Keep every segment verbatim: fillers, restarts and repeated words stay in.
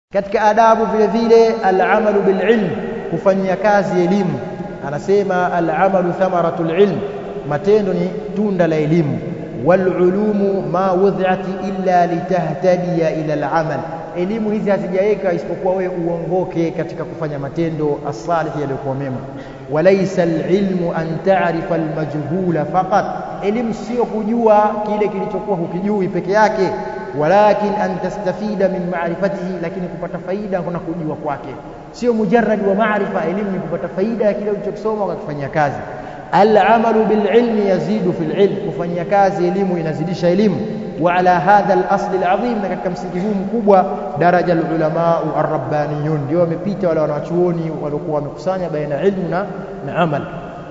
Katika adabu vile vile al-amalu bil-ilm, kufanyia kazi elimu. Anasema al-amalu thamaratul ilm, matendo ni tunda la elimu. Wal-ulumu ma wudhi'at illa litahtadiya ila al-amal, elimu hizi hazijaweka isipokuwa wewe uongoke katika kufanya matendo as-salih yaliyokuwa mema. Walaysa al-ilmu an ta'rifa al-majhula faqat, elimu sio kujua kile kilichokuwa hukijui peke yake, walakin an tastafida min ma'rifatihi, lakini kupata faida kuna kujua kwake. Sio mujarrad wa maarifa, elimu ni kupata faida ya kile ulichokisoma ukakifanyia kazi. Al-amalu bil-ilmi yazidu fil ilm, kufanyia kazi elimu inazidisha elimu. Wa ala hadha al-asl al-azim, na katika msingi huu mkubwa daraja al-ulama ar-rabbaniyun, ndio wamepita wale wanachuoni waliokuwa wamekusanya baina ilmu na, na amal.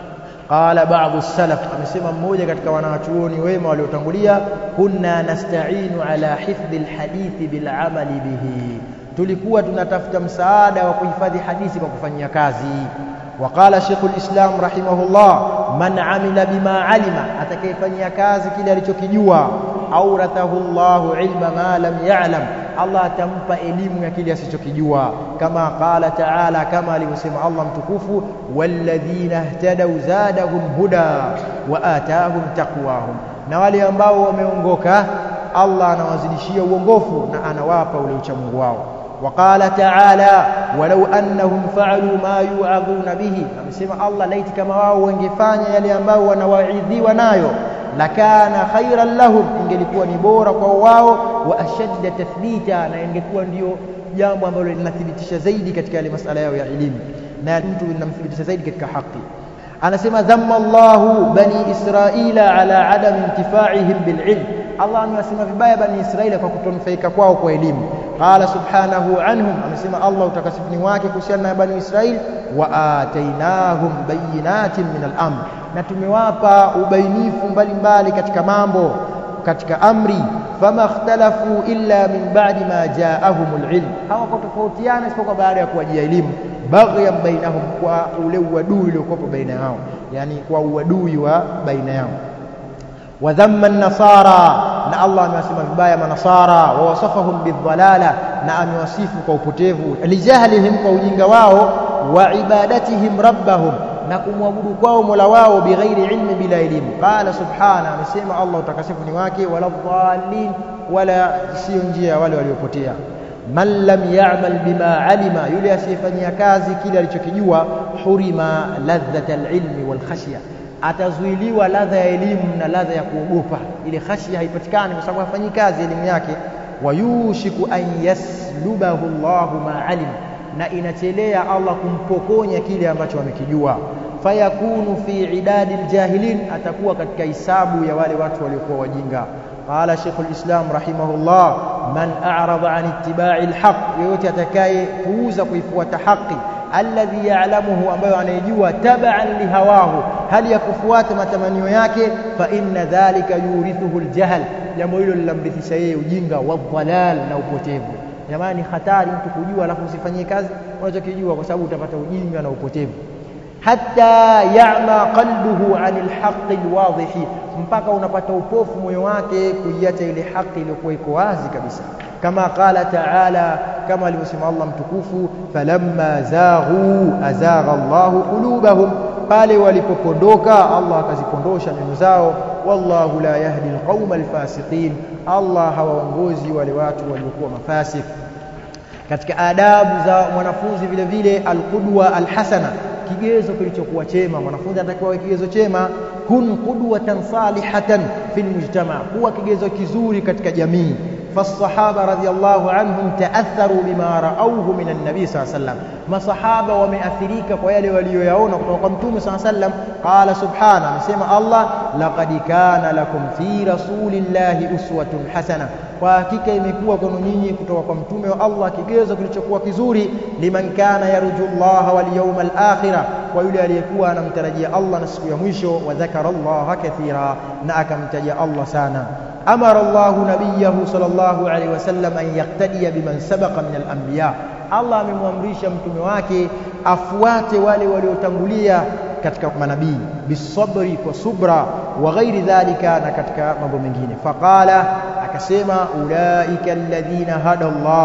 Qala ba'dhu as-salaf, amesema mmoja katika wanachuoni wema waliotangulia, kunna nasta'inu ala hifdhi al-hadithi bil-amali bihi, tulikuwa tunatafuta msaada wa kuhifadhi hadithi kwa kufanyia kazi. Waqala Sheikhul Islam rahimahullah, man amila bima alima, atakayefanyia kazi kile alichokijua, aurathahu Allahu ilma ma lam ya'lam, Allah atampa elimu ya kile asichokijua. Kama qala ta'ala, kama alivyosema Allah mtukufu, walladhina ihtadaw zadahum huda wa atahum taqwahum, na wale ambao wameongoka Allah anawazidishia uongofu na anawapa ule uchamungu wao. وقال تعالى ولو أنهم فعلوا ما يوعظون به, amesema Allah laiti kama wao wangefanya yale ambao wanawaidhiwa nayo, lakana khairan lahum, ingelikuwa ni bora kwa wao, wa ashadda tathbita, na ingekuwa ndio jambo ambalo linathibitisha zaidi katika yale masala yao ya elimu na mtu linamthibitisha zaidi katika haki. Anasema dhamma Allahu bani Israila ala adam intifa'ihim bil ilm, Allah amewasema vibaya bani Israila kwa kutonufaika kwao kwa elimu. Qala subhanahu anhum, amesema Allah utakasifuni wake kuhusiana na bani Israil, wa atainahum bayinatin min al-amr, na tumewapa ubainifu mbalimbali katika mambo katika amri. Fama ikhtalafu illa min ba'di ma ja'ahumul ilm, hawakutofautiana isipokuwa baada ya kuwajia elimu. Baghyan bainahum, kwa ule uadui uliokuwa baina yao, yani kwa uadui wa baina yao. Wa dhamma an-nasara, na Allah amewasema vibaya manasara, wa wasafahum bidhalala, na amewasifu kwa upotevu. Lijahlihim, kwa ujinga wao, wa ibadatihim rabbahum, na kumwabudu kwao Mola wao, bighairi ilmi, bila elimu. Qala subhana, amesema Allah utakasifu ni wake, wala dhalin, wala sio njia wale waliopotea. Man lam ya'mal bima alima, yule asiyefanyia kazi kile alichokijua, hurima ladhata al-ilmi wal khashya, atazuiliwa ladha ya elimu na ladha ya kuogopa. Ile khashya haipatikani kwa sababu hafanyi kazi elimu yake. Wayushiku an yaslubahu Allahu ma alim, na inachelea Allah kumpokonya kile ambacho amekijua. Fayakunu fi idadi aljahilin, atakuwa katika hisabu ya wale watu waliokuwa wajinga. Qala Sheikhul Islam rahimahullah, man a'rada an ittiba'i alhaq, yote atakaye kuuza kuifuata haki, alladhi ya'lamuhu, ambayo anayejua, tab'an lihawahu, hali ya kufuata matamanio yake, fa inna dhalika yurithuhu aljahl, jambo hilo lilamrithisha yeye ujinga, wa dhalal, na upotevu. Jamani, hatari mtu kujua alafu usifanyie kazi unachokijua, kwa sababu utapata ujinga na upotevu. Hatta ya'ma qalbuhu 'anil haqqi alwadhihi, mpaka unapata upofu moyo wake kuiacha ile haki iliyokuwa iko wazi kabisa. Kama qala ta'ala, kama alivyosema Allah mtukufu, falamma zaghu azagha Allahu qulubahum, pale walipopondoka Allah akazipondosha nyoyo zao. Wallahu la yahdi alqauma alfasiqin, Allah hawaongozi wale watu waliokuwa mafasik. Katika adabu za mwanafunzi vile vile alqudwa alhasana, kigezo kilichokuwa chema. Mwanafunzi anatakiwa kigezo chema, kun qudwatan salihatan fil mujtama, kuwa kigezo kizuri katika jamii. فالصحابة رضي الله عنهم تأثروا بما رأوه من النبي صلى الله عليه وسلم, masahaba wameathirika kwa yale walioyaona kutoka kwa Mtume صلى الله عليه وسلم. قال سبحانه, amesema Allah, laqad kana lakum fi rasulillahi uswatun hasana, kwa hakika imekuwa kwenu nyinyi kutoka kwa mtume wa Allah kigezo kilichokuwa kizuri. Liman kana yarju Allah wal yawmal akhirah, kwa yule aliyekuwa anamtarajia Allah na siku ya mwisho. Wa dhakara Allah kathira, na akamtaja Allah sana. Amara Allah nabiyahu sallallahu alayhi wasallam an yaqtadiya biman sabaqa min al-anbiya, Allah amemwamrisha mtume wake afuate wale waliotangulia katika manabii, bisabri, kwa subra, wa ghairi dhalika, na katika mambo mengine. Faqala, akasema, ulaika alladhina hada Allah,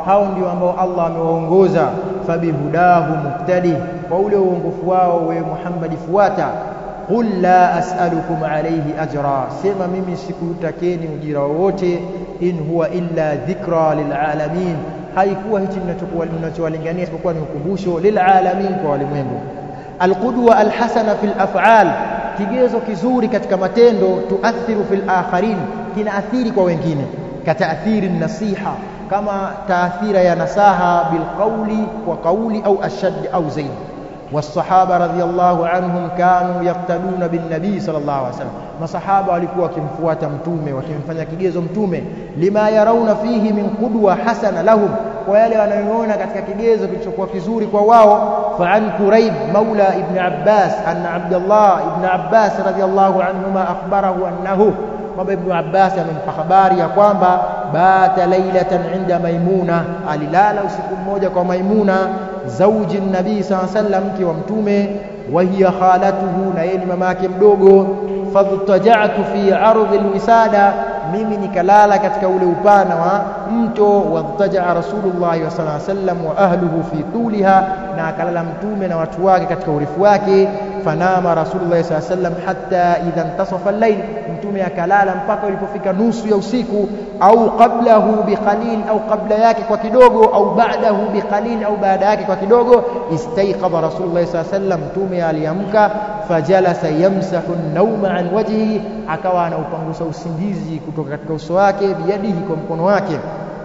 hao ndio ambao Allah amewaongoza. Fabihudahu muqtadi, kwa ule uongofu wao wewe Muhammad fuata. Qul la as'alukum alayhi ajra, sema mimi sikutakeni ujira wowote. In huwa illa dhikra lilalamin, haikuwa hichi ninachokuwa ninachowalingania isipokuwa ni ukumbusho lilalamin, kwa walimwengu. Alqudwa alhasana fil af'al, kigezo kizuri katika matendo. Tuathiru fil akharin, kinaathiri kwa wengine. Kataathiri nasiha, kama taathira ya nasaha bilqawli, kwa kauli au ashad au zaid. والصحابه رضي الله عنهم كانوا يقتدون بالنبي صلى الله عليه وسلم, masahaba walikuwa wakimfuata mtume, wakimfanya kigezo mtume. Lima yarawna fihi min qudwa hasana lahum, kwa yale wanayoona katika kigezo kilichokuwa kizuri kwa wao. Fa an Quraib maula ibn Abbas anna Abdullah ibn Abbas radiyallahu anhuma akhbarahu annahu, kwamba Ibn Abbas amempa habari ya kwamba bata lailatan inda Maimuna, alilala usiku mmoja kwa Maimuna zauji nabii sallallahu alayhi wasallam, mke wa mtume. Wa hiya khalatuhu, na yeye ni mama yake mdogo. Fadtaja'tu fi ardhi alwisada, mimi nikalala katika ule upana wa mto. Wadtaja'a Rasulullah sallallahu alayhi wasallam wa ahluhu fi tuliha, na akalala mtume na watu wake katika urefu wake. Fanama Rasulullah sallallahu alayhi wasallam hatta idha intasafa al-layl, mtume akalala mpaka ilipofika nusu ya usiku. Au qablahu biqalil, au qabla yake kwa kidogo. Au ba'dahu biqalil, au baada yake kwa kidogo. Istayqadha Rasulullah sallallahu alayhi wasallam, mtume aliamka. Fajalasa yamsahu an-nawma an wajhihi, akawa anaupangusa usingizi kutoka katika uso wake. Biyadihi, kwa mkono wake.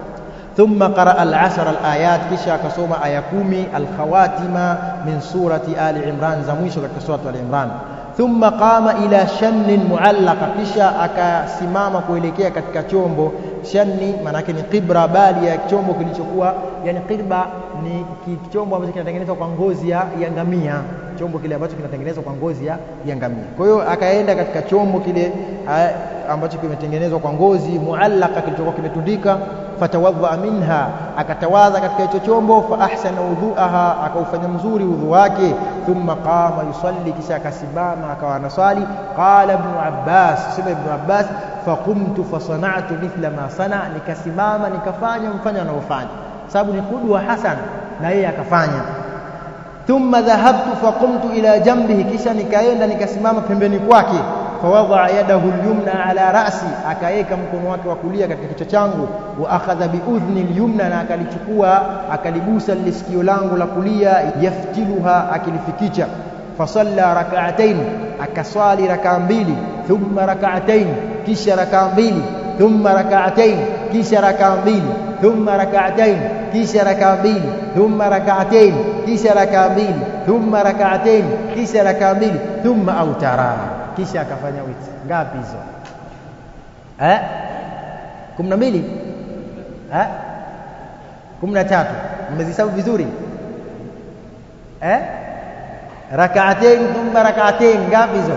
Thumma qaraa al-ashara al-ayat, kisha akasoma aya kumi al-khawatima min surati Ali Imran, za mwisho katika surati Ali Imran. Thumma qama ila shannin muallaqa, kisha akasimama kuelekea katika chombo. Shanni maana yake ni qibra, bali ya chombo kilichokuwa, yani qibra ni chombo ambacho kinatengenezwa kwa ngozi ya ngamia, chombo kile ambacho kinatengenezwa kwa ngozi ya ngamia. Kwa hiyo akaenda katika chombo kile ambacho kimetengenezwa kwa ngozi, muallaqa, kilichokuwa kimetundika. Fatawadha minha, akatawadha katika hicho chombo. Fa ahsana wudhuaha, akaufanya mzuri wudhu wake. Thumma qama yusalli, kisha akasimama akawa anasali. Qala Ibn Abbas, sema Ibn Abbas, faqumtu fasana'tu mithla ma sana, nikasimama nikafanya mfano anaofanya, sababu ni qudwa hasana na yeye akafanya. Thumma dhahabtu faqumtu ila jambihi, kisha nikaenda nikasimama pembeni kwake. Fawadha yadahu al-yumna ala ra'si, akaeka mkono wake wa kulia katika kichwa changu. Wa akhadha bi udhni al-yumna, na akalichukua akaligusa lisikio langu la kulia. Yaftiluha, akilifikicha. Fasalla rak'atayn, akaswali rak'a mbili. Thumma rak'atayn, kisha rak'a mbili. Thumma rak'atayn, kisha rak'a mbili. Thumma rak'atayn, kisha rak'a mbili. Thumma rak'atayn, kisha rak'a mbili. Thumma rak'atayn, kisha rak'a mbili. Thumma autara, kisha akafanya witri. Ngapi hizo? Eh? kumi na mbili? Eh? kumi na tatu. Mmezihesabu vizuri? Eh? Rak'atayn thumma rak'atayn, ngapi hizo?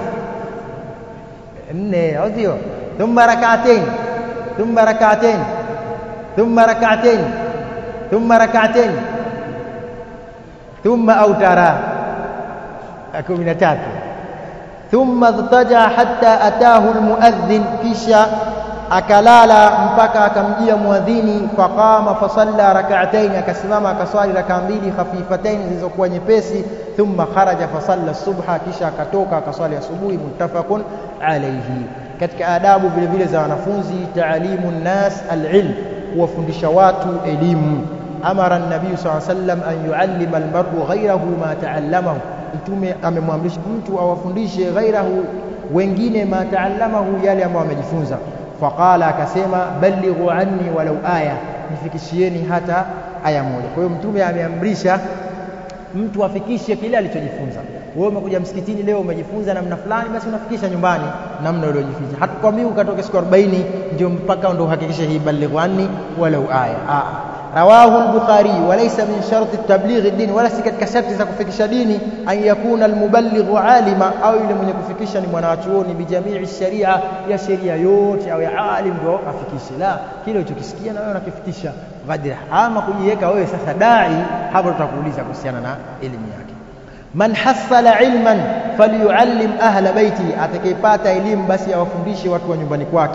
nne, au sio? Thumma rak'atayn, thumma rak'atayn, thumma rak'atayn, thumma rak'atayn, thumma autara. kumi na tatu. Thumma dhtaja hatta atahu almuadhdhin, kisha akalala mpaka akamjia muadhini. Faqama fasalla rak'atayn, akasimama akaswali rak'a mbili khafifatayn, zilizokuwa nyepesi. Thumma kharaja fasalla subha, kisha akatoka akaswali asubuhi. Muttafaqun alayhi. Katika adabu vile vile za wanafunzi, taalimu nnas alilm, kuwafundisha watu elimu. Amara an-nabii sallallahu alayhi wasallam an yuallima al-mar'u ghayrahu ma ta'allamahu, mtume amemwamrisha mtu awafundishe ghairahu, wengine, ma ta'allamahu, yale ambayo amejifunza. Faqala, akasema, balighu anni walau aya, nifikishieni hata aya moja. Kwa hiyo mtume ameamrisha mtu afikishe kile alichojifunza. Wewe umekuja msikitini leo umejifunza namna fulani, basi unafikisha nyumbani namna uliyojifunza. Hatukwambii ukatoke siku arobaini ndio mpaka ndio uhakikishe hii balighu anni walau aya. Ah, rawahu al-Bukhari. Walaysa min sharti tabligh ad-din, wala si katika sharti za kufikisha dini, an yakuna al-muballighu alima, au yule mwenye kufikisha ni mwanachuoni, bi jamii sharia, ya sheria yote, au ya alim ndio afikishe. La, kile ulichokisikia na wewe unakifikisha ghadira. Ama kujiweka wewe sasa dai, hapo tutakuuliza kuhusiana na elimu yake. Man hasala ilman falyuallim ahla baiti, atakayepata elimu basi awafundishe watu wa nyumbani kwake.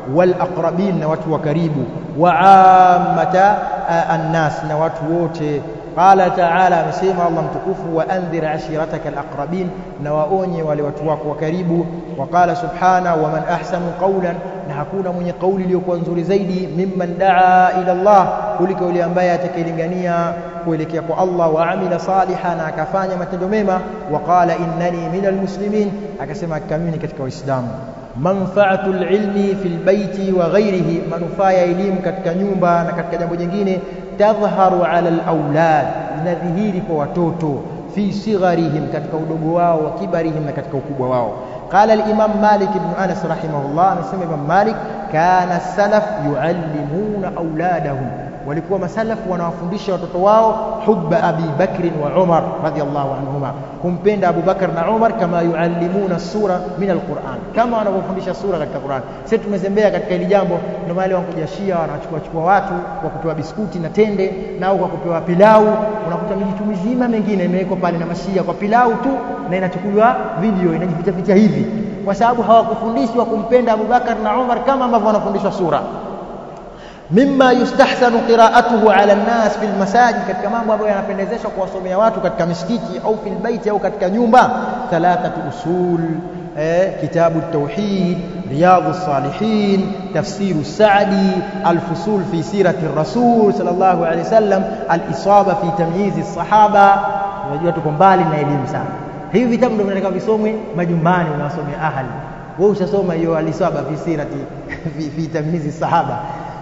wal aqrabin na watu wa karibu wa ammata an-nas na watu wote. Qala ta'ala, amesema Allah mtukufu, wa andhir ashirataka al-aqrabin, na waonye wale watu wako wa karibu. Wa qala subhana, wa man ahsanu qawlan, na hakuna mwenye kauli iliyokuwa nzuri zaidi mimman daa ila Allah, kuliko yule ambaye atakayelingania kuelekea kwa Allah, wa amila salihan, na akafanya matendo mema. Wa qala innani minal muslimin, akasema kamini katika Uislamu. Manfaatul ilmi fil baiti wa ghairihi, manufaa ya elimu katika nyumba na katika jambo jingine. Tadhharu ala al-aulad, inadhihiri kwa watoto. Fi sigharihim, katika udogo wao, wa kibarihim, na katika ukubwa wao. Qala al-Imam Malik ibn Anas rahimahullah, anasema Imam Malik, kana salaf yuallimuna auladahum, walikuwa masalafu wanawafundisha watoto wao hubba Abi Bakr wa Umar radhiyallahu anhuma, kumpenda Abu Bakar na Umar, kama yuallimuna sura min al-Qur'an, kama wanavyofundisha sura katika Qur'an. Sisi tumezembea katika hili jambo, ndio wale wanakuja Shia wanachukua chukua watu kwa kupewa biskuti na tende, nao kwa kupewa pilau. Unakuta mijitu mizima mengine imewekwa pale na Mashia kwa pilau tu, na inachukuliwa video inajificha ficha hivi, kwa sababu hawakufundishwa kumpenda Abu Bakar na Umar kama ambavyo wanafundishwa sura. Mimma yustahsanu qira'atuhu 'ala an-nas fil masajid, katika mambo ambayo yanapendezeshwa kuwasomea watu katika misikiti au fil baiti au katika nyumba. Thalathatu usul, eh, kitabu at-tauhid, riyadhus salihin, tafsiru Sa'di, al-fusul fi sirati ar-rasul sallallahu alayhi wasallam, al-isaba fi tamyiz as-sahaba. Unajua tuko mbali na elimu sana. Hivi vitabu ndio vinataka visomwe majumbani, unasomea ahli. Wewe ushasoma hiyo al-isaba fi sirati fi, fi tamyiz as-sahaba.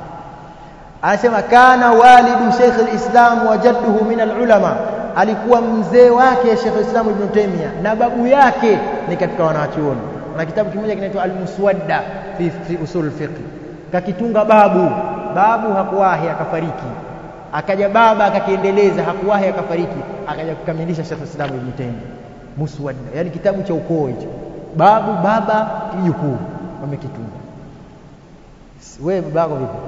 Anasema kana walidu Sheikh al-Islam wa jadduhu min al-ulama, alikuwa mzee wake Sheikh al-Islam Ibn Taymiyyah na babu yake ni katika wanachuoni. Na kitabu kimoja kinaitwa Al-Muswadda fi, fi usul al-fiqh, kakitunga babu. Babu hakuwahi akafariki, akaja baba akakiendeleza, hakuwahi akafariki, akaja kukamilisha Sheikh al-Islam Ibn Taymiyyah. Muswadda, yani kitabu cha ukoo hicho, babu baba kijukuu wamekitunga. Wewe babako vipi?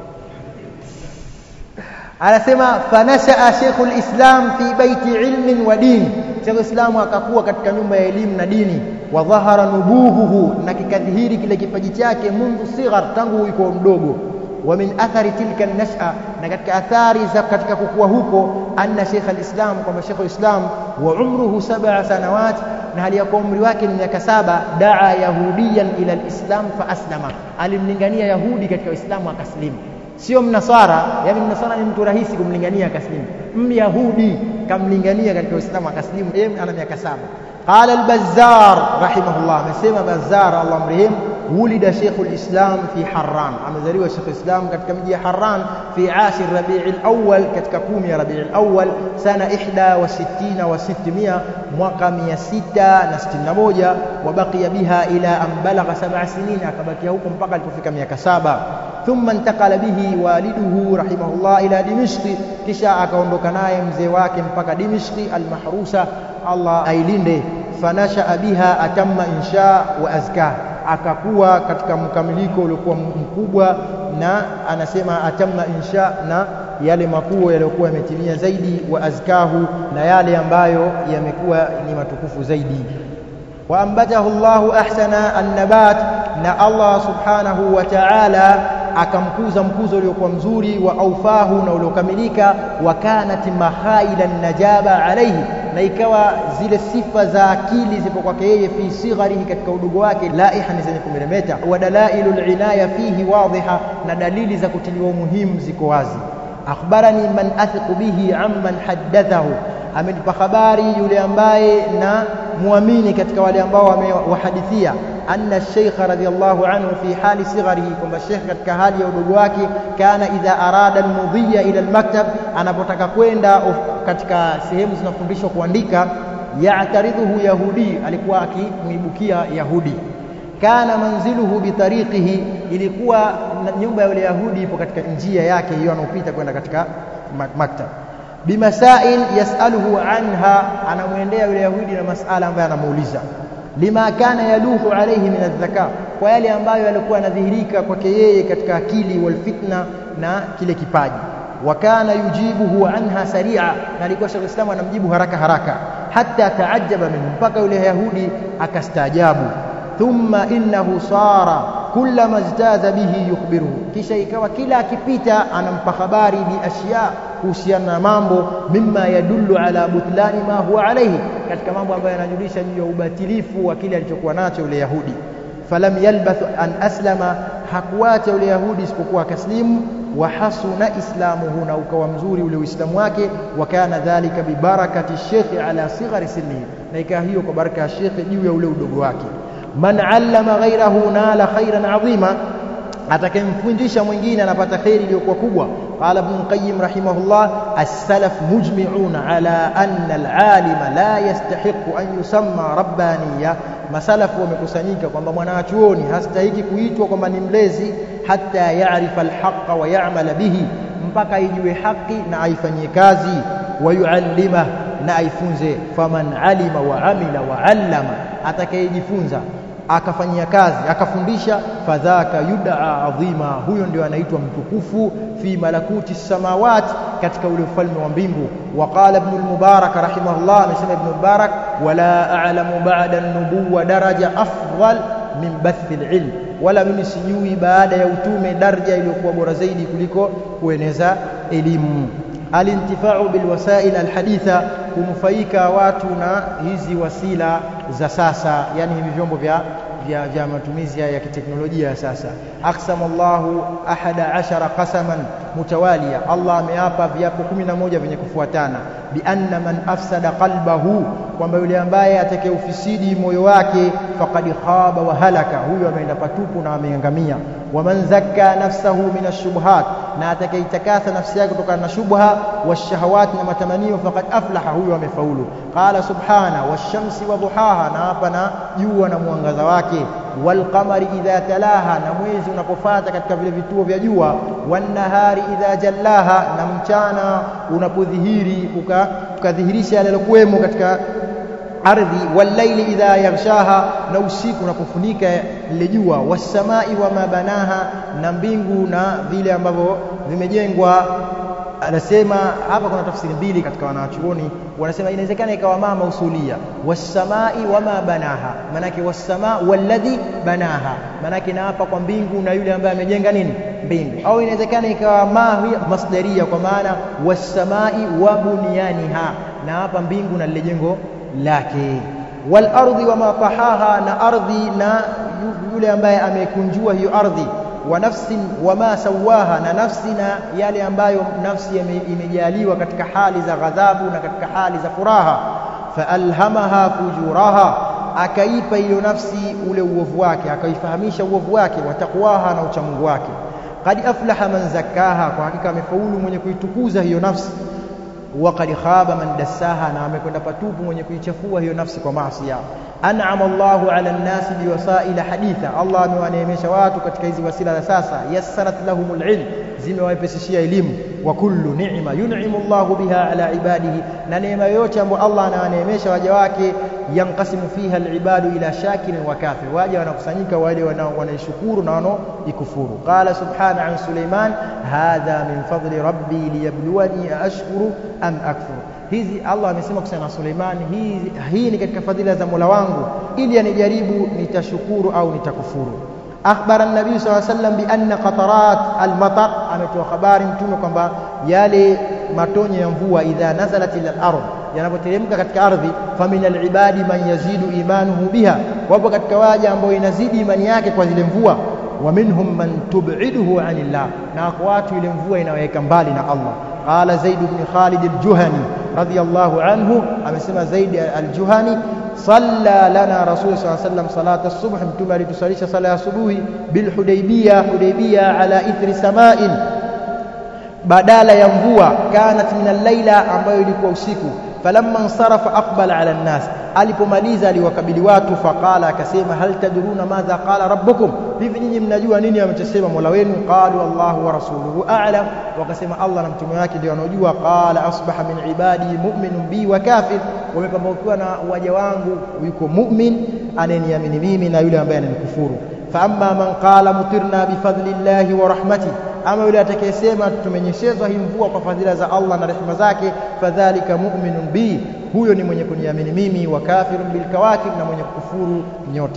Anasema fanasha Sheikhul Islam fi baiti ilmin wa din, Sheikh Islam akakuwa katika nyumba ya elimu na dini. Wa dhahara nubuhuhu, na kikadhihiri kile kipaji chake, mundu sighar, tangu yuko mdogo. Wa min athari tilka an-nash'a, na katika athari za katika kukua huko, anna Sheikh al-Islam, kama Sheikh al-Islam wa umruhu sab'a sanawat, na hali ya umri wake ni miaka saba, daa yahudiyan ila al-Islam fa aslama, alimlingania yahudi katika Uislamu akaslimu. Sio mnasara, yani mnasara ni mtu rahisi kumlingania akaslimu. Myahudi kamlingania katika Uislamu akaslimu, yeye ana miaka saba. Qala al-Bazzar rahimahullah, amesema Bazzar Allah mrehemu, wulida Sheikhul Islam fi Harran, amezaliwa Sheikh Islam katika mji wa Harran fi ashir Rabi'il Awwal, katika kumi ya Rabi'il Awwal, sana ihda wa sittina wa sittimia, mwaka mia sita na sitini na moja. Wa baqiya biha ila an balagha sab'a sinin, akabakia huko mpaka alipofika miaka saba. Thumma intakala bihi waliduhu rahimahullah ila Dimishqi, kisha akaondoka naye mzee wake mpaka Dimishqi al-mahrusa, Allah ailinde. Fanasha biha atamma insha wa azka, akakuwa katika mkamiliko uliokuwa mkubwa, na anasema atamma insha, na yale makuu yaliokuwa yametimia zaidi, wa azkahu, na yale ambayo yamekuwa ni matukufu zaidi. Wa ambatahu Allahu ahsana an-nabat, na Allah subhanahu wa ta'ala akamkuza mkuzo uliokuwa mzuri, wa aufahu, na uliokamilika. Wa kanat mahaila najaba alayhi, na ikawa zile sifa za akili zipo kwake yeye, fi sigharihi, katika udogo wake, laiha, ni zenye kumeremeta. Wa dalailul inaya fihi wadhiha, na dalili za kutiliwa umuhimu ziko wazi. Akhbarani man athiqu bihi amman haddathahu, amenipa habari yule ambaye na muamini katika wale ambao wamewahadithia, anna Sheikh radhiyallahu anhu fi hali sigharihi, kwamba Sheikh katika hali ya udogo wake, kana idha arada al-mudhiya ila al-maktab, anapotaka kwenda katika sehemu zinafundishwa kuandika, ya'taridhuhu yahudi, alikuwa akimuibukia yahudi. Kana manziluhu bi tariqihi, ilikuwa nyumba ya yule yahudi ipo katika njia yake hiyo anopita kwenda katika maktab. Bimasail yasaluhu anha, anamuendea yule yahudi na masala ambayo anamuuliza. Lima kana yaluhu alayhi min adh-dhaka, kwa yale ambayo yalikuwa yanadhihirika kwake yeye katika akili, wal fitna, na kile kipaji. Wa kana yujibuhu anha sari'a, na alikuwa Sheikh Islam anamjibu haraka haraka. Hatta taajjaba minhu, mpaka yule yahudi akastaajabu. Thumma innahu sara kullama ijtaza bihi yukhbiruhu, kisha ikawa kila akipita anampa habari bi ashya, kuhusiana na mambo mimma yadullu ala butlani ma huwa alayhi, katika mambo ambayo yanajulisha juu ya ubatilifu wa kile alichokuwa nacho yule Yahudi. Falam yalbath an aslama, hakuacha yule Yahudi isipokuwa akaslimu. Wa hasuna islamuhu, na ukawa mzuri ule uislamu wake. Wa kana dhalika bi barakati shekhi ala sighari sinnihi, na ikawa hiyo kwa baraka ya shekhi juu ya ule udogo wake. Man allama ghayrahu nala khairan adhima, atakayemfundisha mwingine anapata khairi iliyokuwa kubwa. Qala Ibn Qayyim rahimahullah, as-salaf mujmi'una ala anna al-alima la yastahiqu an yusamma rabbaniya, masalafu wamekusanyika kwamba mwanachuoni hastahiki kuitwa kwamba ni mlezi, hatta ya'rifa al-haqqa wa ya'mala bihi, mpaka ijue haki na aifanyie kazi, wa yu'allima, na aifunze. Faman alima wa amila wa allama, atakayejifunza akafanyia kazi akafundisha, fadhaka yud'a adhima, huyo ndio anaitwa mtukufu. Fi malakuti samawati, katika ule ufalme wa mbingu. Wa qala Ibn al-Mubarak rahimahullah, amesema Ibn Mubarak, wala a'lamu ba'da an-nubuwwa daraja afdal min bathi al-ilm, wala mimi sijui baada ya utume daraja iliyokuwa bora zaidi kuliko kueneza elimu. Alintifa'u bilwasail alhaditha, kunufaika watu na hizi wasila za sasa, yani hivi vyombo vya vya, vya matumizi ya kiteknolojia ya sasa. Aqsama Allahu ahada ashara qasaman mutawaliya, Allah ameapa viapo kumi na moja vyenye kufuatana. Bi anna man afsada qalbahu, kwamba yule ambaye atakayeufisidi moyo wake, faqad khaba wa halaka, huyo ameenda patupu na ameangamia. Wa man zakka nafsahu min ash-shubuhat, na atakayetakasa nafsi yake kutokana na shubha, washahawat, na matamanio, faqad aflaha, huyo amefaulu. Qala subhana wash-shamsi wa duhaha, na hapa na jua na mwangaza wake. Wal qamari idha talaha, na mwezi unapofuata katika vile vituo vya jua. Wan nahari idha jallaha, na mchana unapodhihiri ukadhihirisha yale yalokuwemo katika ardhi. Wal layli idha yaghshaha, na usiku unapofunika lile jua. Was samai wa ma banaha, na mbingu na vile ambavyo vimejengwa. Anasema hapa kuna tafsiri mbili katika wanachuoni, wanasema inawezekana ikawa mama usulia, was-samai wama banaha, manake was-samaa walladhi banaha, manake na hapa kwa mbingu na yule ambaye amejenga nini mbingu. Au inawezekana ikawa ma masdaria, kwa maana was-samai wa bunyaniha, na hapa mbingu na lile jengo lake. Wal ardi wama tahaha, na ardhi na yule ambaye amekunjua hiyo ardhi. Wa nafsin wama sawaha, na nafsi na yale ambayo nafsi imejaliwa katika hali za ghadhabu na katika hali za furaha. Fa alhamaha fujuraha, akaipa hiyo nafsi ule uovu wake, akaifahamisha uovu wake. Wa taqwaha, na uchamungu wake. Qad aflaha man zakkaha, kwa hakika amefaulu mwenye kuitukuza hiyo nafsi. Wa qad khaba man dassaha, na amekwenda patupu mwenye kuichafua hiyo nafsi kwa maasi yao. An'ama Allahu 'ala an-nasi biwasail haditha, Allah amewaneemesha watu katika hizi wasila za sasa. Yassarat lahumul ilm, zimewapesishia elimu. Wa kullu ni'ma yun'imu Allahu biha 'ala ibadihi, na neema yote ambayo Allah anawaneemesha waja wake, yanqasimu fiha al-ibadu ila shakirin wa kafir, waja wanakusanyika wale wanaoishukuru na wanaoikufuru. Qala subhana an Sulaiman, hadha min fadli rabbi liyabluwani ashkuru am akfur. Hizi Allah amesema kusema Suleiman, hii hii ni katika fadhila za Mola wangu, ili anijaribu nitashukuru au nitakufuru. Akhbara an-nabii sallallahu alayhi wasallam bi anna qatarat al-matar, ametoa habari mtume kwamba yale matonye ya mvua, idha nazalat ila al-ardh, yanapoteremka katika ardhi, famin al-ibadi man yazidu imanuhu biha, wapo katika waja ambao inazidi imani yake kwa zile mvua. Wa minhum man tub'iduhu 'anillah, na kwa watu ile mvua inaweka mbali na Allah. Qala Zaid ibn Khalid al-Juhani radiyallahu anhu, amesema Zaid al-Juhani, salla lana rasul sallallahu alayhi wasallam salata as-subh, mtume alitusalisha sala ya asubuhi bil Hudaybiyah, Hudaybiyah ala ithri sama'in, badala ya mvua, kanat min al-laila, ambayo ilikuwa usiku. Falamma ansarafa aqbala ala an-nas, alipomaliza aliwakabili watu. Faqala, akasema, hal tadruna madha qala rabbukum, hivi nyinyi mnajua nini amechosema Mola wenu? Qalu Allahu wa rasuluhu a'lam, wakasema Allah na mtume wake ndio wanajua. Qala asbaha min ibadi mu'minun bi wa kafir, wamepambaukwa na waja wangu, yuko mu'min anayeniamini mimi na yule ambaye ananikufuru. Fa amma man qala mutirna bi fadlillahi wa rahmatihi, ama yule atakayesema tumenyeshezwa hii mvua kwa fadhila za Allah na rehema zake, fadhalika mu'minun bi, huyo ni mwenye kuniamini mimi. Wa kafirun bil kawakib, na mwenye kukufuru nyota.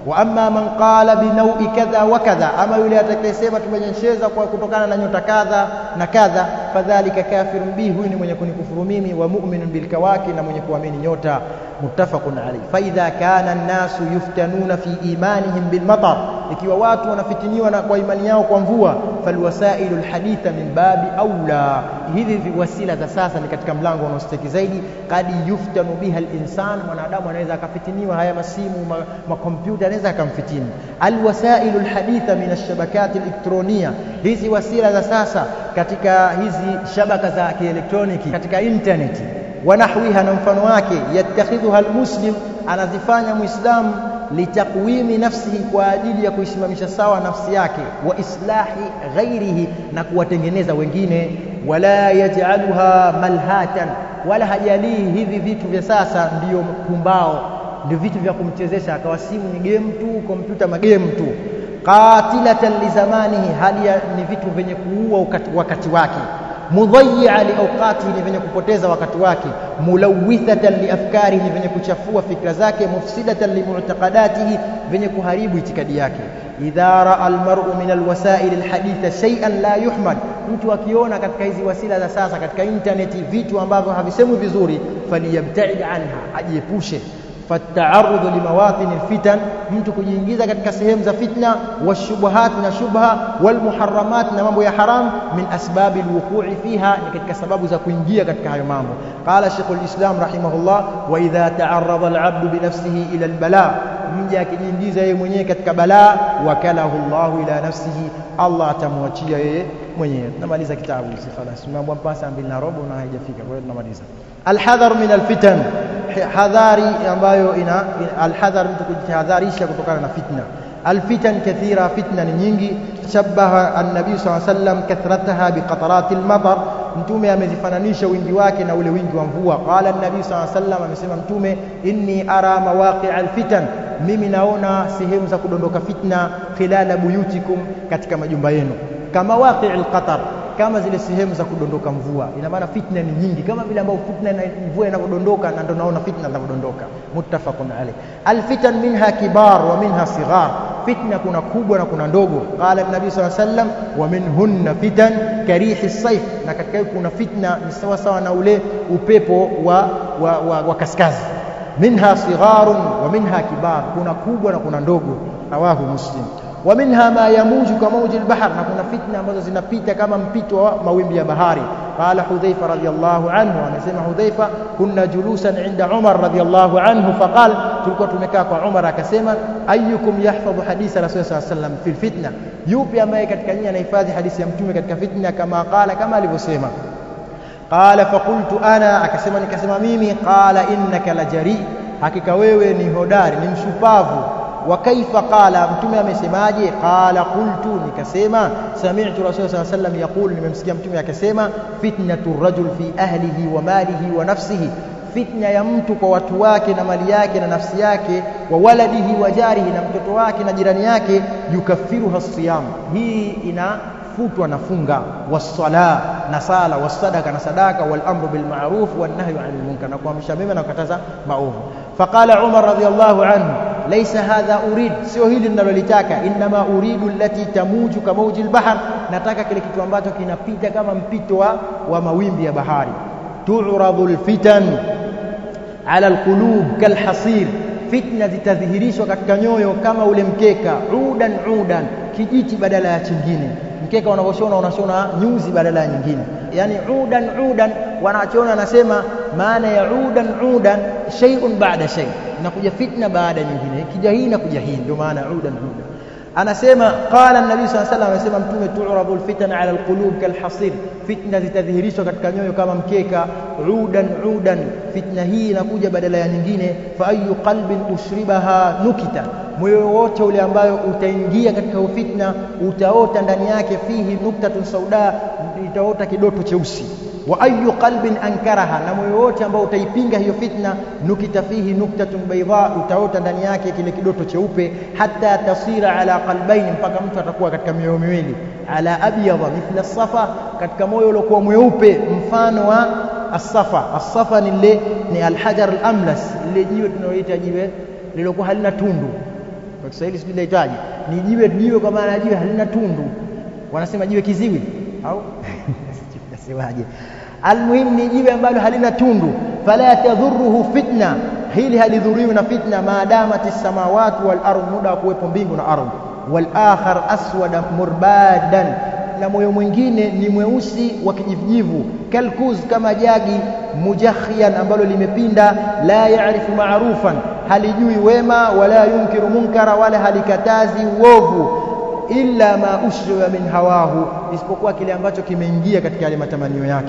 wa amma man qala bi naw'i kadha wa kadha, ama yule atakayesema tumenyesheza kwa kutokana na nyota kadha na kadha, fadhalika kafirun bihi, huyu ni mwenye kunikufuru mimi, wa mu'minun bil kawaki, na mwenye kuamini nyota. Muttafaqun alayh. Fa idha kana an-nasu yuftanuna fi imanihim bil matar, ikiwa watu wanafitiniwa na kwa imani yao kwa mvua, falwasailul haditha min babi aula, hivi wasila za sasa ni katika mlango unaostaki zaidi. Qad yuftanu biha al-insan, mwanadamu anaweza akafitiniwa, haya masimu makompyuta anaweza akamfitini. Alwasailul haditha min ash-shabakat al-elektronia, hizi wasila za sasa katika hizi shabaka za kielektroniki, katika internet wanahwiha na mfano wake, yattakhidhuha almuslim, anazifanya muislamu litakwimi nafsihi, kwa ajili ya kuisimamisha sawa nafsi yake, wa islahi ghairihi, na kuwatengeneza wengine. Wala yaj'aluha malhatan, wala hajalii hivi vitu vya sasa ndio pumbao, ndio vitu vya kumchezesha, akawa simu ni game tu, kompyuta magame tu. Qatilatan li zamanihi, hali ni vitu vyenye kuua wakati wake. Mudhayyi'a li awqatihi, ni venye kupoteza wakati wake. Mulawwithatan li afkarihi, ni venye kuchafua fikra zake. Mufsidatan li mu'taqadatihi, venye kuharibu itikadi yake. Idha ra'a almar'u min alwasail alhaditha shay'an la yuhmad, mtu akiona katika hizi wasila za sasa katika interneti vitu ambavyo havisemwi vizuri, faliyabta'id anha, ajiepushe. Fata'arrudu limawatin alfitan, mtu kujiingiza katika sehemu za fitna, washubuhat na shubha, walmuharramat na mambo ya haram, min asbabi alwuqu'i fiha, ni katika sababu za kuingia katika hayo mambo. Qala Sheikhul Islam rahimahullah, wa idha ta'arrada al'abdu bi nafsihi ila albala, mja akijiingiza yeye mwenyewe katika balaa, wakalahu Allahu ila nafsihi, Allah atamwachia yeye mwenyewe. Tunamaliza kitabu hichi خلاص, mambo mpaka mbili na robo na haijafika, kwa hiyo tunamaliza. Alhadhar min alfitan, hadhari ambayo ina alhadhar, mtu kujihadharisha kutokana na fitna. Alfitan kathira, fitna ni nyingi. Shabaha an-nabii sallallahu alayhi wasallam kathrataha biqataratil matar, mtume amezifananisha wingi wake na ule wingi wa mvua. Qala an-nabii sallallahu alayhi wasallam, amesema mtume, inni ara mawaqi'al fitan, mimi naona sehemu za kudondoka fitna, khilala buyutikum, katika majumba yenu, kama waqi'il qatar, kama zile sehemu za kudondoka mvua. Ina maana fitna ni nyingi, kama vile ambao fitna na mvua inavodondoka, na ndio naona fitna zinavodondoka. Muttafaqun alayh. Alfitan minha kibar wa minha sighar, fitna kuna kubwa na kuna ndogo. Qala an-nabii sallallahu alayhi wasallam, wa minhunna fitan karihi as-sayf, na katika kuna fitna ni sawa sawa na ule upepo wa wa, wa, wa kaskazi. Minha sigharun wa minha kibar, kuna kubwa na kuna ndogo. Rawahu Muslim. Wa minha ma yamuju kama mawji al-bahr, na kuna fitna ambazo zinapita kama mpito wa mawimbi ya bahari. Qala Hudhaifa radhiyallahu anhu, anasema Hudhaifa, kunna julusan inda Umar radhiyallahu anhu, faqal, tulikuwa tumekaa kwa Umar akasema, ayyukum yahfadhu haditha Rasulullah sallallahu alayhi wasallam fil fitna, yupi ambaye katika nyinyi anahifadhi hadithi ya mtume katika fitna, kama qala, kama alivyosema. Qala faqultu ana, akasema nikasema mimi. Qala innaka lajari, hakika wewe ni hodari, ni mshupavu. Wa kaifa qala, mtume amesemaje? Qala qultu, nikasema, sami'tu Rasulullah sallallahu alayhi wasallam yaqul, nimemsikia mtume akasema, fitnatu rajul fi ahlihi wa malihi wa nafsihi, fitna ya mtu kwa watu wake na mali yake na nafsi yake, wa waladihi wa jarihi, na mtoto wake na jirani yake, yukaffiruha as-siyam, hii inafutwa na funga, was-sala na sala, was-sadaqa na sadaka, wal amru bil ma'ruf wan nahyu 'anil munkar, na kuamrisha mema na kukataza maovu. Faqala Umar radhiyallahu anhu, laysa hadha urid, sio hili ninalolitaka, inma uridu allati tamuju kama mawji al-bahr, nataka kile kitu ambacho kinapita kama mpito wa, wa mawimbi ya bahari. Tu'radu al-fitan ala al-qulub kalhasir, fitna zitadhihirishwa katika nyoyo kama ule mkeka, udan udan, kijiti badala ya chingine. Mkeka unavoshona unashona nyuzi badala ya nyingine, yani udan udan. Wanachona anasema maana ya udan udan, shay'un ba'da shay, inakuja fitna baada nyingine, kija hii na kuja hii, ndio maana udan udan. Anasema qala an-nabii sallallahu alayhi wasallam, anasema mtume, tu'radu al-fitan ala al-qulub kalhasir, fitna zitadhihirishwa katika nyoyo kama mkeka, udan udan, fitna hii inakuja badala ya nyingine. Fa ayu qalbin ushribaha nukita, moyo wote ule ambayo utaingia katika fitna utaota ndani yake, fihi nuktatun sauda, itaota kidoto cheusi. Wa ayu qalbin ankaraha, na moyo wote ambao utaipinga hiyo fitna, nukita fihi nuktatun bayda, utaota ndani yake kile kidoto cheupe. Hatta tasira ala qalbayn, mpaka mtu atakuwa katika mioyo miwili, ala abyadha mithla as-safa, katika moyo uliokuwa mweupe mfano wa as-safa. As-safa ni ile ni al-hajar al-amlas, ile jiwe tunaloita jiwe lilokuwa halina tundu, kwa Kiswahili sijui linaitwaje, ni jiwe jiwe kwa maana jiwe halina tundu, wanasema jiwe kiziwi au nasemaje, almuhim ni jiwe ambalo halina tundu. Fala tadhurruhu fitna, hili halidhuriwi na fitna, maadamati samawati wal ardh, muda kuwepo mbingu na ardhi. Wal akhar aswada murbadan, na moyo mwingine ni mweusi wa kijivujivu, kalkuz, kama jagi, mujakhiyan, ambalo limepinda, la yaarifu ma'rufan, halijui wema, wala yunkiru munkara, wala halikatazi uovu, illa ma ushriya min hawahu, isipokuwa kile ambacho kimeingia katika yale matamanio yake.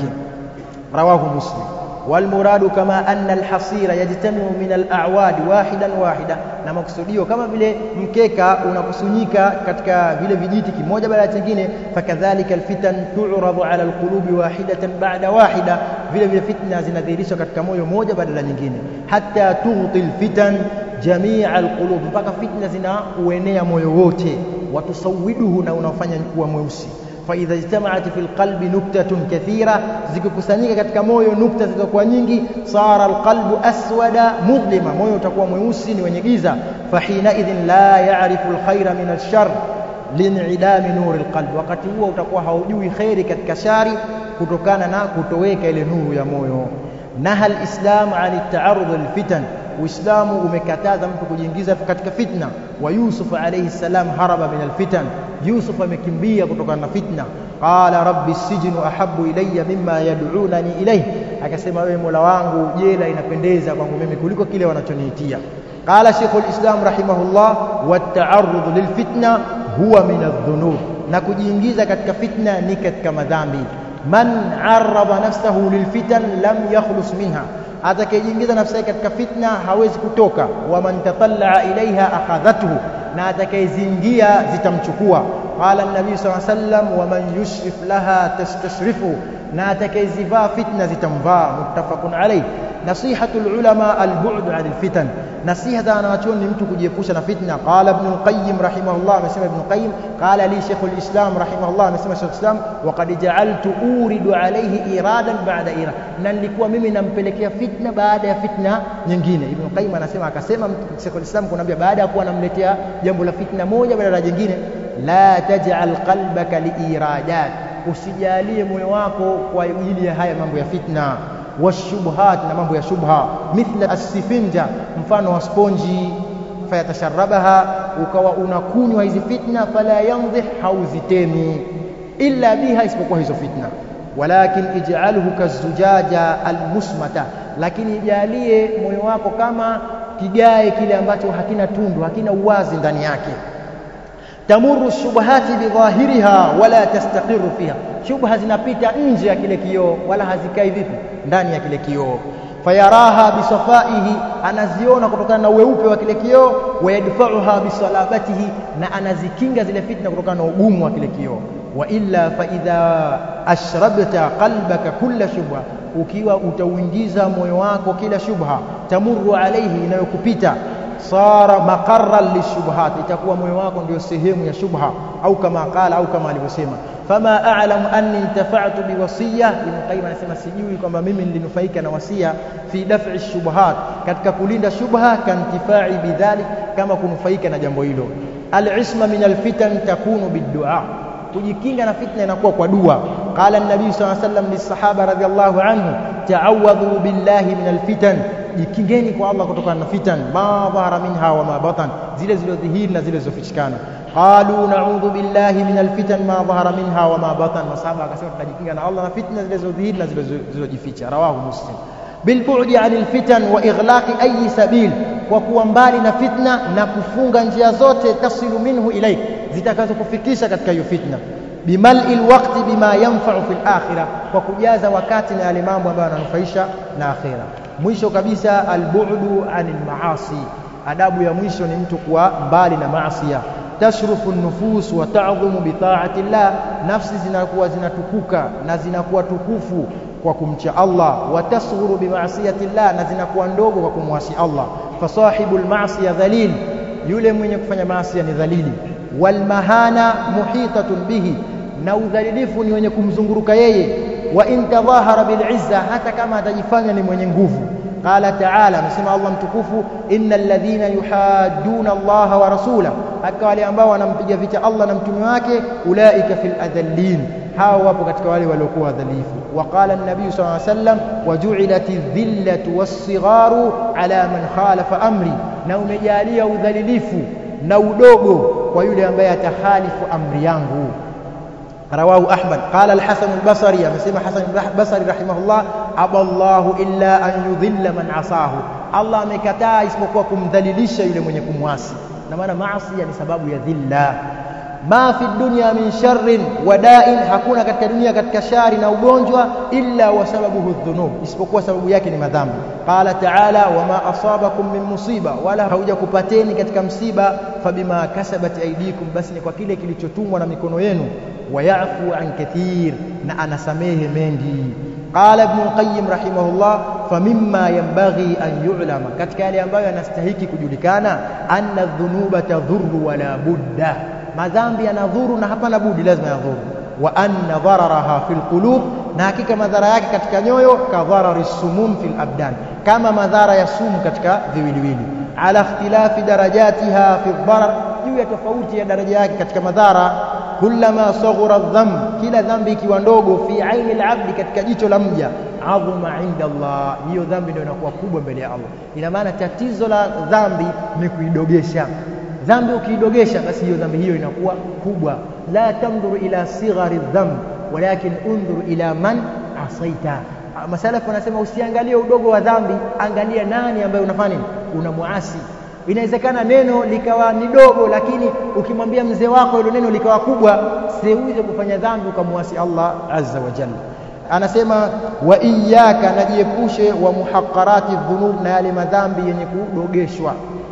Rawahu Muslim. Walmuradu kama anna alhasira yajtamiu min al'awad wahidan wahida, na maksudio kama vile mkeka unakusanyika katika vile vijiti kimoja baada ya kingine, fakadhalika alfitan tu'radu ala alqulubi wahidatan ba'da wahida, vile vile fitna zinadhihirishwa katika moyo moja baada ya nyingine, hatta tughti alfitan jamia alqulub, mpaka fitna zinauenea moyo wote, watusawiduhu, na unafanya kuwa mweusi. فإذا اجتمعت في القلب نكتة كثيرة, zikikusanyika katika moyo nukta zilizokuwa nyingi, sara alqalbu aswada mudlima, moyo utakuwa mweusi ni wenye giza. Fahina idhin la ya'rifu alkhaira min alshar lin'idami nur alqalb, wakati huo utakuwa haujui khairi katika shari kutokana na kutoweka ile nuru ya moyo. Naha alislam an at-ta'arrud lilfitan, Uislamu umekataza mtu kujiingiza katika fitna. Wa Yusuf alayhi salam haraba min alfitan, Yusuf amekimbia kutokana na fitna. Qala rabbi sijnu ahabbu ilayya mimma yad'unani ilayhi, akasema wewe Mola wangu jela inapendeza kwangu mimi kuliko kile wanachoniitia. Qala Sheikhul Islam rahimahullah, wat-ta'arrud lilfitna huwa min adh-dhunub, na kujiingiza katika fitna ni katika madhambi. Man arraba nafsahu lilfitan lam yakhlus minha, atakayejiingiza nafsi yake katika fitna hawezi kutoka. Wa man tatallaa ilaiha akhadhathu, na atakayezingia zitamchukua. Qala an-nabii sallallahu alayhi wasallam, wa man yushrif laha tastashrifu, na atakayezivaa fitna zitamvaa. Muttafaqun alayh. Nasihatul ulama al-bu'd 'anil fitan, nasiha za wanachuoni ni mtu kujiepusha na fitna. Qala ibn al-qayyim rahimahullah, amesema ibn qayyim, qala li shaykh al-islam rahimahullah, amesema shaykh al-islam, wa qad ja'altu uridu alayhi iradan ba'da irad, na nilikuwa mimi nampelekea fitna baada ya fitna nyingine. Ibn qayyim anasema, akasema shaykh al-islam kunambia, baada ya kuwa namletea jambo la fitna moja baada ya jingine, la taj'al qalbaka liiradat, usijalie moyo wako kwa ajili ya haya mambo ya fitna. Washubhat, na mambo ya shubha, mithla as-sifinja, mfano wa sponji, fayatasharrabaha, ukawa unakunywa hizi fitna, fala yandhih, hauzitemi illa biha, isipokuwa hizo fitna. Walakin ij'alhu kazujaja almusmata, lakini jalie moyo wako kama kigae kile ambacho hakina tundu, hakina uwazi ndani yake. Tamurru shubahati bidhahiriha wala tastaqiru fiha, shubha zinapita nje ya kile kioo wala hazikai vipi ndani ya kile kioo. Fayaraha bisafaihi, anaziona kutokana na weupe wa kile kioo. Wayadfa'uha bisalabatihi, na anazikinga zile fitna kutokana na ugumu wa kile kioo. Wa illa fa idha ashrabta qalbaka kulla shubha, ukiwa utauingiza moyo wako kila shubha, tamurru alayhi, inayokupita, sara maqarran lishubhat, itakuwa moyo wako ndio sehemu ya shubha. Au kama qala, au kama alivyosema, fama a'lamu anni intafa'tu biwasiyya. Ibn Qayyim anasema, sijui kwamba mimi nilinufaika na wasia fi daf'i shubhat, katika kulinda shubha, kantifai bidhalik, kama kunufaika na jambo hilo. Al-isma min al-fitan takunu bid-du'a, kujikinga na fitna inakuwa kwa dua. Qala an-nabii sallallahu alayhi wasallam lis-sahaba radhiyallahu anhu, ta'awadhu billahi min al-fitan, jikingeni kwa Allah kutokana na fitan, ma dhahara minha wa ma batan, zile zilizodhihiri na zile zilizofichikana. Qalu na'udhu billahi min alfitan ma dhahara minha wa ma batan, masahaba akasema tunajikinga na Allah na fitna zilizodhihiri na zilizojificha. Rawahu Muslim. Bil bu'di 'anil fitan wa ighlaqi ayi sabil, kwa kuwa mbali na fitna na kufunga njia zote, tasilu minhu ilayk, zitakazokufikisha katika hiyo fitna. Bimal'il waqti bima yanfa'u fil akhirah, kwa kujaza wakati na yale mambo ambayo yananufaisha na akhira. Mwisho kabisa, al-bu'du 'anil ma'asi, adabu ya mwisho ni mtu kuwa mbali na maasi. Tashrufu an-nufus wa ta'dhumu bi ta'ati Allah, nafsi zinakuwa zinatukuka na zinakuwa tukufu kwa kumcha Allah. Wa tasghuru bi ma'siyati Allah, na zinakuwa ndogo kwa kumwasi Allah. Fasahibul ma'siyah dhalil, yule mwenye kufanya maasi ni dhalili. Wal mahana muhitatun bihi, na udhalilifu ni wenye kumzunguruka yeye. Wa in tadhahara bil izza, hata kama atajifanya ni mwenye nguvu, qala ta'ala, amesema Allah mtukufu, innal ladhina yuhadduna Allah wa rasulahu, hakika wale ambao wanampiga vita Allah na mtume wake, ulaika fil adhallin, hao wapo katika wale waliokuwa dhalifu. Waqala an-nabii sallallahu alayhi wasallam, waju'ilati dhillatu was-sigharu ala man khalafa amri, na umejalia udhalilifu na udogo kwa yule ambaye atakhalifu amri yangu. Rawahu Ahmad. Qala al-Hasan al-Basri, amesema Hasan al-Basri rahimahullah, aballahu illa an yudhilla man asahu, Allah amekataa isipokuwa kumdhalilisha yule mwenye kumwasi. Na maana maasi ni sababu ya dhilla. Ma fi dunya min sharrin wa da'in, hakuna katika dunia katika shari na ugonjwa, illa wa sababuhu dhunub, isipokuwa sababu yake ni madhambi. Qala ta'ala, wama asabakum min musiba, wala haujakupateni katika msiba, fabima kasabat aydikum, basi ni kwa kile kilichotumwa na mikono yenu. Wayafu an kathir, na anasamehe mengi. Qala Ibn al-Qayyim rahimahullah, famimma yanbaghi an yu'lama, katika yale ambayo yanastahiki kujulikana, anna dhunuba tadhurru wala budda, madhambi yanadhuru na hapana budi, lazima yadhuru. Wa anna dhararaha fil qulub, na hakika madhara yake katika nyoyo, ka dharari sumum fil abdan, kama madhara ya sumu katika viwiliwili. Ala ikhtilafi darajatiha fi dharar, juu ya tofauti ya daraja yake katika madhara. Kullama saghara dhanb, kila dhambi ikiwa ndogo, fi aini al-abdi, katika jicho la mja, adhuma inda Allah, hiyo dhambi ndio inakuwa kubwa mbele ya Allah. Ina maana tatizo la dhambi ni kuidogesha. Dhambi ukiidogesha, basi hiyo dhambi hiyo inakuwa kubwa. La tamduru ila sighari dhanb, walakin undhur ila man asaita. Masalafu wanasema usiangalie udogo wa dhambi, angalia nani ambaye unafanya nini, unamuasi. Inawezekana neno likawa ni dogo, lakini ukimwambia mzee wako hilo neno likawa kubwa, siuze kufanya dhambi ukamuasi Allah azza wa jalla. Anasema wa iyyaka, najiepushe, wa muhaqqarati dhunub, na yale madhambi yenye kudogeshwa.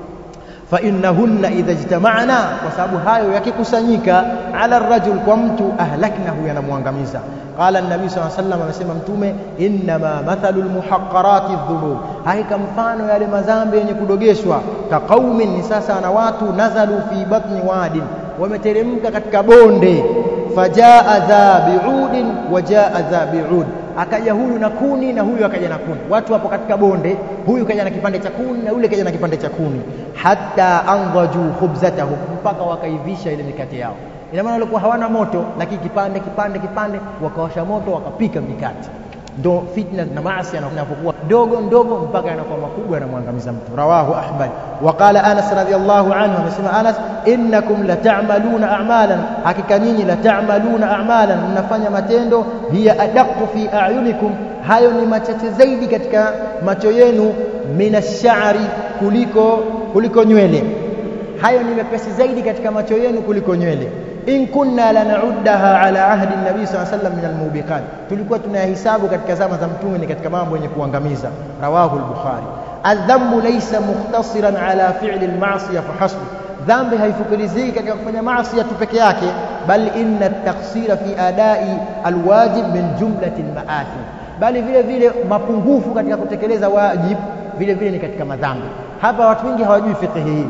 Fa innahunna idha ijtama'na, kwa sababu hayo yakikusanyika, ala ar-rajul, kwa mtu, ahlaknahu, yanamwangamiza. Qala an-nabii sallallahu alayhi wasallam, amesema mtume, inma mathalul muhaqqarati dhunub, hakika mfano yale madhambi yenye kudogeshwa, ka qaumin, ni sasa na watu, nazalu fi batni wadin, wameteremka katika bonde, fajaa dha bi'udin wa jaa dha bi'ud, akaja huyu na kuni na huyu akaja na kuni. Watu wapo katika bonde, huyu kaja na kipande cha kuni na yule kaja na kipande cha kuni. Hatta anghaju khubzatahum, mpaka wakaivisha ile mikate yao. Ina maana walikuwa hawana moto, lakini kipande kipande kipande wakawasha moto, wakapika mikate. Ndo fitna na maasi yanapokuwa dogo ndogo mpaka yanakuwa makubwa, yanamwangamiza mtu. Rawahu Ahmad. Waqala Anas radhiyallahu anhu, amesema Anas, innakum la ta'maluna a'malan, hakika nyinyi la ta'maluna a'malan, mnafanya matendo, hiya adaqu fi a'yunikum, hayo ni machache zaidi katika macho yenu, minash-sha'ri, kuliko kuliko nywele, hayo ni mepesi zaidi katika macho yenu kuliko nywele. In kunna lana'uddaha ala ahdi an-nabi sallallahu alayhi wasallam min al-mubiqat, tulikuwa tunayahesabu katika zama za mtume ni katika mambo yenye kuangamiza. Rawahu al-Bukhari. Adh-dhanbu laysa muhtasiran ala fi'li al-ma'siyah fahasb, dhambi haifukiliziki katika kufanya maasi tu peke yake, bal inna at-taqsira fi ada'i al-wajib min jumlati al-ma'athim, bali vile vile mapungufu katika kutekeleza wajib vile vile ni katika madhambi. Hapa watu wengi hawajui fiqh hii.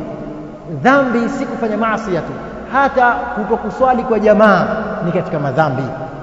Dhambi si kufanya maasi tu, hata kutokuswali kwa jamaa ni katika madhambi.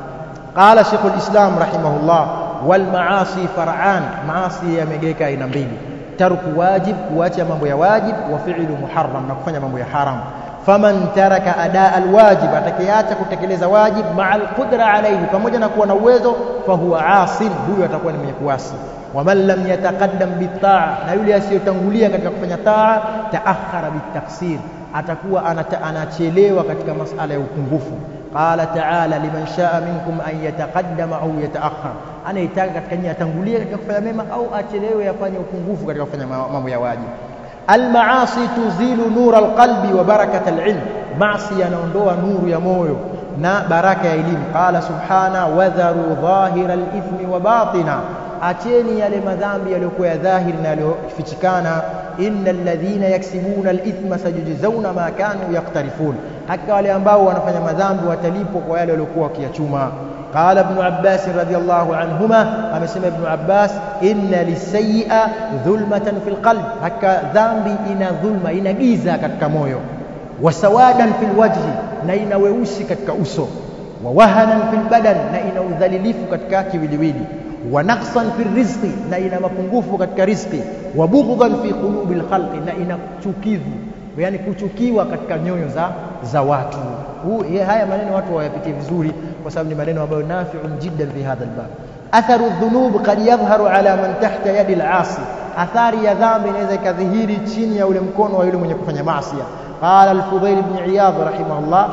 Qala Sheikh al-Islam rahimahullah, wal maasi far'an, maasi yamegeka aina mbili, tarku wajib, kuacha mambo ya wajib, wa fi'lu muharram, na kufanya mambo ya haram. Faman taraka adaa alwajib, atakiacha kutekeleza wajib, ma'al qudra alayhi, pamoja na kuwa na uwezo, fa huwa asin, huyo atakuwa ni mwenye kuasi. Waman lam yataqaddam bitaa, na yule asiyotangulia katika kufanya taa, taakhara bitaksir, atakuwa anachelewa katika masala ya upungufu. Qala ta'ala, liman shaa minkum an yataqaddama au yataakhar, anayetaka katika nyinyi atangulie katika kufanya mema au achelewe afanye upungufu katika kufanya mambo ya wajibu. Al-maasi tuzilu nur al-qalbi wa barakat al-ilm, maasi yanaondoa nuru ya moyo na baraka ya elimu. Qala subhana, wadharu dhahira al-ithmi wa batina, acheni yale madhambi yaliyokuwa ya dhahiri na yaliyofichikana. Innal ladhina yaksibuna al-ithma sajujzauna ma kanu yaqtarifun, hakika wale ambao wanafanya madhambi watalipwa kwa yale waliokuwa wakiyachuma. Qala Ibn Abbas radhiyallahu anhuma, amesema Ibn Abbas, inna lisayyi'a dhulmatan fil qalb, hakika dhambi ina dhulma, ina giza katika moyo. Wasawadan fil wajhi, na ina weusi katika uso. Wa wahanan fil badan, na ina udhalilifu katika kiwiliwili. wa naqsan fi rizqi, na ina mapungufu katika riziki, wa bughdhan fi qulubil khalqi, na ina chukivu, yani kuchukiwa katika nyoyo za za watu. Huu haya maneno watu wayapitie vizuri, kwa sababu ni maneno ambayo nafi'un jiddan fi hadha albab. Atharu dhunub qad yadhharu ala man tahta yadi al-asi, athari ya dhambi inaweza ikadhihiri chini ya ule mkono wa yule mwenye kufanya maasi. Qala al-Fudayl ibn Iyadh rahimahullah,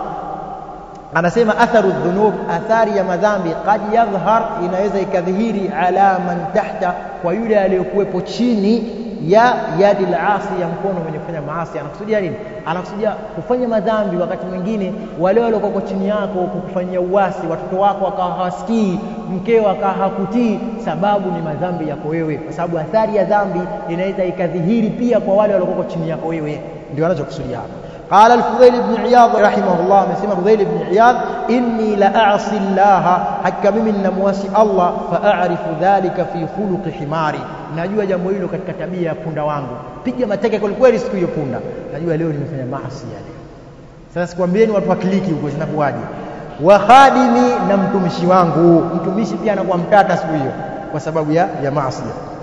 anasema atharu dhunub, athari ya madhambi, qad yadhhar, inaweza ikadhihiri ala man tahta, kwa yule aliyokuwepo chini ya yadi al-asi, ya mkono mwenye kufanya maasi. Anakusudia nini? Anakusudia kufanya madhambi. Wakati mwingine wale wale wako chini yako kukufanyia uasi, watoto wako wakawa hawasikii, mkeo akawa hakutii, sababu ni madhambi yako wewe, kwa sababu athari ya dhambi inaweza ikadhihiri pia kwa wale wale wako chini yako wewe. Ndio anachokusudia hapa. قال الفضيل بن عياض رحمه الله، مسمى الفضيل بن عياض، إني لأعصي الله، حكى من نمواسي الله، فأعرف ذلك في خلق حماري، najua jambo hilo katika tabia ya punda wangu. Piga mateke kwa kweli siku hiyo punda, najua leo nimefanya maasi yale. Sasa sikwambieni watu wakiliki huko zinakuaje. Wa khadimi, na mtumishi wangu, mtumishi pia anakuwa mtata siku hiyo kwa sababu ya ya maasi.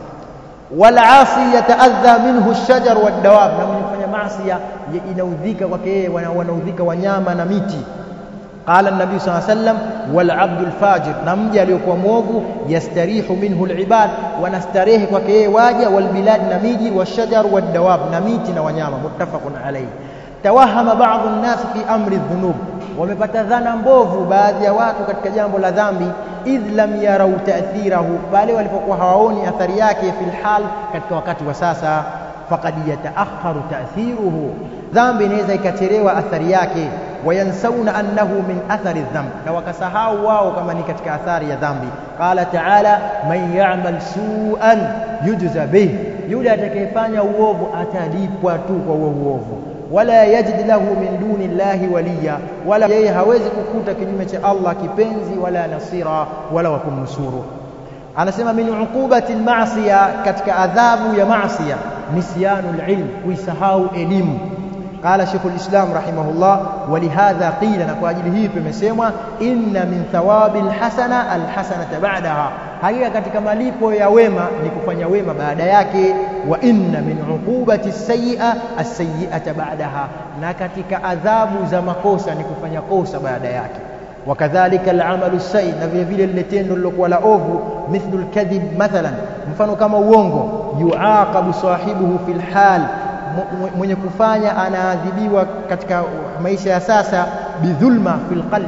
Wal asi yataadha minhu ash-shajar wad-dawab, na mwenye kufanya maasi inaudhika kwake yeye, wanaudhika wanyama na miti. Qala an-nabii sallallahu alayhi wasallam, wal abdul fajir, na mja aliyokuwa mwovu, yastarihu minhu al-ibad, wanastarehe kwake yeye waja, wal bilad, na miji, washajar wad-dawab, na miti na wanyama. Muttafaqun alayhi. Tawahama ba'dhu an-nas fi amri adh-dhunub, wamepata dhana mbovu baadhi ya watu katika jambo la dhambi, idh lam yarau ta'thirahu, bali walipokuwa hawaoni athari yake, fil hal, katika wakati wa sasa. Faqad yataakharu ta'thiruhu, dhambi inaweza ikachelewa athari yake. Wayansawna annahu min athari dhamb, na wakasahau wao kama ni katika athari ya dhambi. Qala ta'ala, man ya'mal su'an yujza bih, yule atakayefanya uovu atalipwa tu kwa uovu. Wala yajid lahu min duni llahi waliya, wala yeye hawezi kukuta kinyume cha Allah kipenzi, wala nasira, wala wakumnusuru. Anasema min uqubati al-ma'siya, katika adhabu ya maasiya, nisyanul ilm, kuisahau elimu. Qala Sheikh al-Islam rahimahullah, walihadha qila, na kwa ajili hii tumesemwa, inna min thawabil hasana al-hasanata ba'daha, hakika katika malipo ya wema ni kufanya wema baada yake. Wa inna min uqubati as-sayyi'a as-sayyi'ata ba'daha, na katika adhabu za makosa ni kufanya kosa baada yake. Wakadhalika al-amalu as-sayyi, na vile vile lile tendo lilokuwa la ovu, mithlu al-kadhib mathalan, mfano kama uongo, yuaqabu sahibuhu fil hal, mwenye kufanya anaadhibiwa katika maisha ya sasa, bidhulma fil qalb,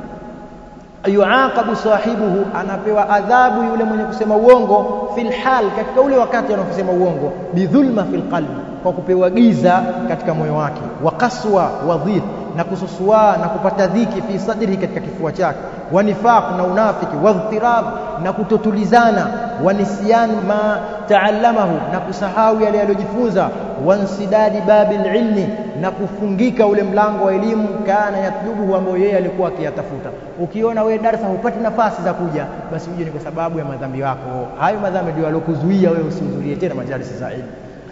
yuaqabu sahibuhu, anapewa adhabu yule mwenye kusema uongo, fil hal, katika ule wakati anasema uongo, bidhulma fil qalb, kwa kupewa giza katika moyo wake, wa qaswa wa dhid, na kususua na kupata dhiki, fi sadrihi, katika kifua chake, wa nifaq, na unafiki, wa dhtirab, na kutotulizana, wa nisyan ma taallamahu, na kusahau yale aliyojifunza, wa insidadi babil ilmi, na kufungika ule mlango wa elimu, kana yatlubuhu, ambao yeye alikuwa akiyatafuta. Ukiona wewe darasa hupati nafasi za kuja, basi uje ni kwa sababu ya madhambi yako. Hayo madhambi ndio yalokuzuia wewe usihudhurie tena majalisi za ilmu.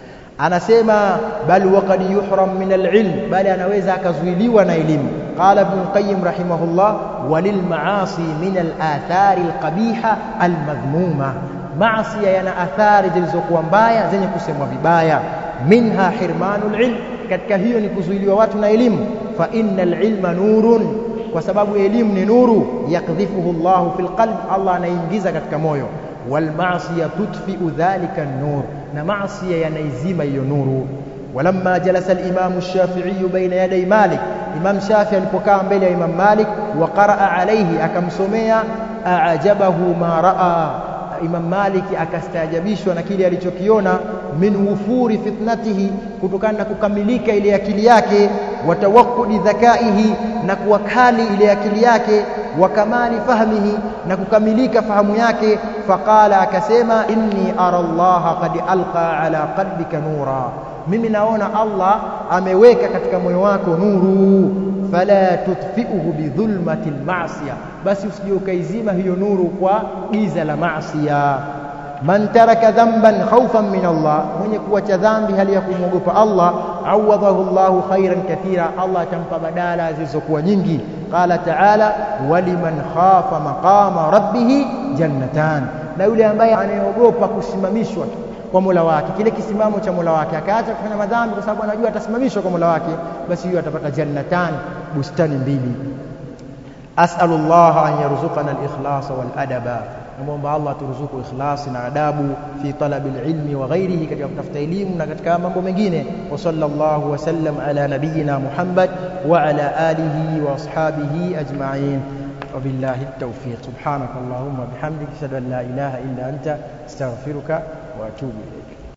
Anasema bal waqad yuhram min al-ilm, bali anaweza akazuiliwa na elimu. Qala Ibn Qayyim rahimahullah, walil maasi min al-athari al-qabiha al-madhmuma, maasi yana athari zilizokuwa mbaya zenye kusemwa vibaya. Minha hirmanul ilm, katika hiyo ni kuzuiliwa watu na elimu. Fa innal ilma nurun, kwa sababu elimu ni nuru, yakdhifuhu Allahu fil qalb, Allah anaingiza katika moyo. Wal ma'siyah tudfi'u dhalika an-nur, na maasiya yanaizima hiyo nuru. Walamma jalasa al-Imam ash-Shafi'i baina yaday Malik, Imam Shafi'i alipokaa mbele ya Imam Malik, wa qaraa alayhi, akamsomea, a'jabahu ma raa, Imam Malik akastaajabishwa na kile alichokiona, min wufuri fitnatihi, kutokana na kukamilika ile akili yake, wa tawaqqudi dhakaihi, na kuwa kali ile akili yake, wa kamali fahmihi, na kukamilika fahamu yake. Faqala, akasema, inni ara Allah qad alqa ala qalbika nura, mimi naona Allah ameweka katika moyo wako nuru. Fala tutfi'uhu bidhulmati al-ma'siyah, basi usije ukaizima hiyo nuru kwa giza la maasiya. Man taraka dhanban khawfan min Allah, mwenye kuacha dhambi hali ya kumwogopa Allah, awadhahu Allahu khairan kathira, Allah atampa badala zilizokuwa nyingi. Qala ta'ala, waliman khafa maqama rabbih jannatan, na yule ambaye anayeogopa kusimamishwa kwa Mola wake, kile kisimamo cha Mola wake, akaacha kufanya madhambi kwa sababu anajua atasimamishwa kwa Mola wake, basi huyo atapata jannatan, bustani mbili. As'alullah an yarzuqana al-ikhlas wal adaba, naomba Allah turuzuku ikhlas na adabu fi talabi al-ilmi wa ghairihi, katika kutafuta elimu na katika mambo mengine. Wa sallallahu wa sallam ala nabiyyina Muhammad wa ala alihi wa ashabihi ajma'in. وبالله التوفيق. سبحانك اللهم وبحمدك اشهد ان لا اله الا انت استغفرك واتوب اليك.